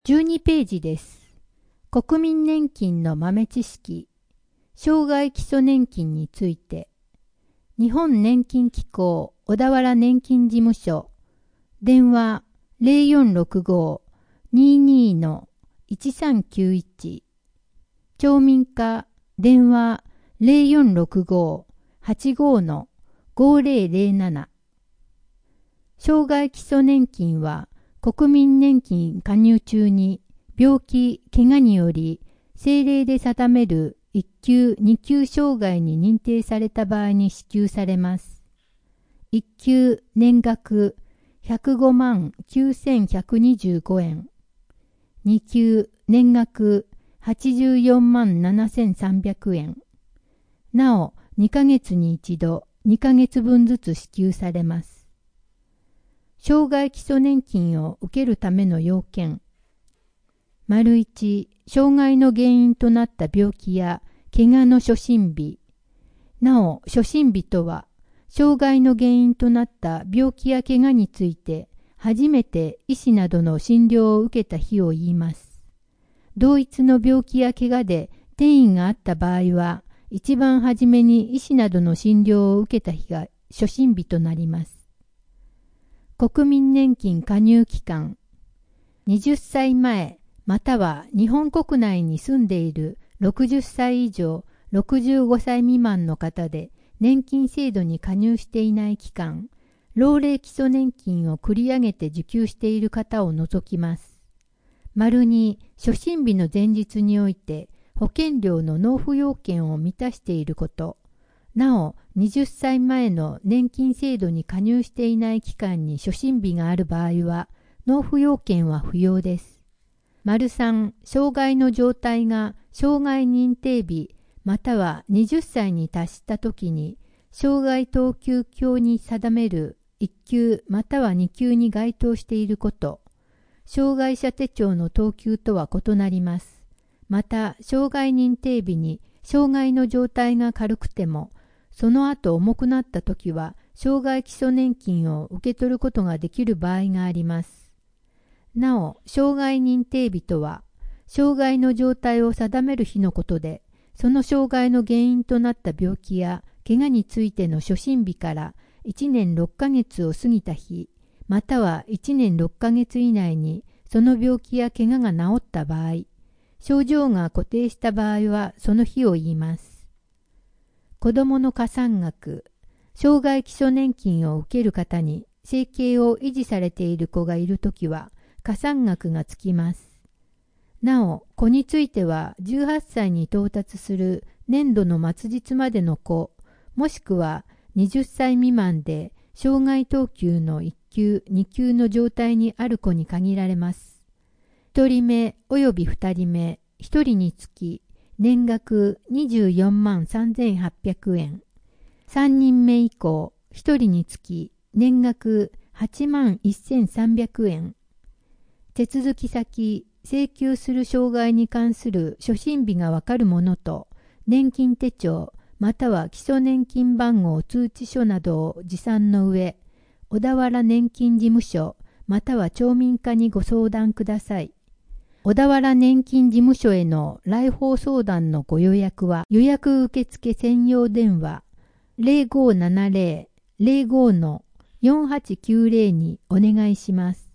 12ページです。国民年金の豆知識、障害基礎年金について、日本年金機構小田原年金事務所、電話0465-22-1391、町民課電話0465-85-5007。障害基礎年金は国民年金加入中に病気・怪我により政令で定める1級・2級障害に認定された場合に支給されます。1級年額105万9125円。2級年額84万7300円。なお、2ヶ月に一度、2ヶ月分ずつ支給されます。障害基礎年金を受けるための要件。1、障害の原因となった病気や怪我の初診日。なお、初診日とは、障害の原因となった病気や怪我について、初めて医師などの診療を受けた日を言います。同一の病気や怪我で転移があった場合は、一番初めに医師などの診療を受けた日が初診日となります。国民年金加入期間。20歳前、または日本国内に住んでいる60歳以上、65歳未満の方で年金制度に加入していない期間、老齢基礎年金を繰り上げて受給している方を除きます。2、初診日の前日において保険料の納付要件を満たしていること。なお、20歳前の年金制度に加入していない期間に初診日がある場合は、納付要件は不要です。3、障害の状態が障害認定日または20歳に達したときに、障害等級表に定める1級または2級に該当していること。障害者手帳の等級とは異なります。また、障害認定日に障害の状態が軽くても、その後重くなったときは、障害基礎年金を受け取ることができる場合があります。なお、障害認定日とは、障害の状態を定める日のことで、その障害の原因となった病気や怪我についての初診日から1年6ヶ月を過ぎた日、または1年6ヶ月以内にその病気や怪我が治った場合、症状が固定した場合はその日を言います。子どもの加算額。障害基礎年金を受ける方に生計を維持されている子がいるときは加算額がつきます。なお、子については18歳に到達する年度の末日までの子、もしくは20歳未満で障害等級の1級、2級の状態にある子に限られます。1人目及び2人目、1人につき年額24万3800円。3人目以降、1人につき年額8万1300円。手続き先、請求する障害に関する初診日がわかるものと、年金手帳、または基礎年金番号通知書などを持参の上、小田原年金事務所、または町民課にご相談ください。小田原年金事務所への来訪相談のご予約は、予約受付専用電話 0570-05-4890 にお願いします。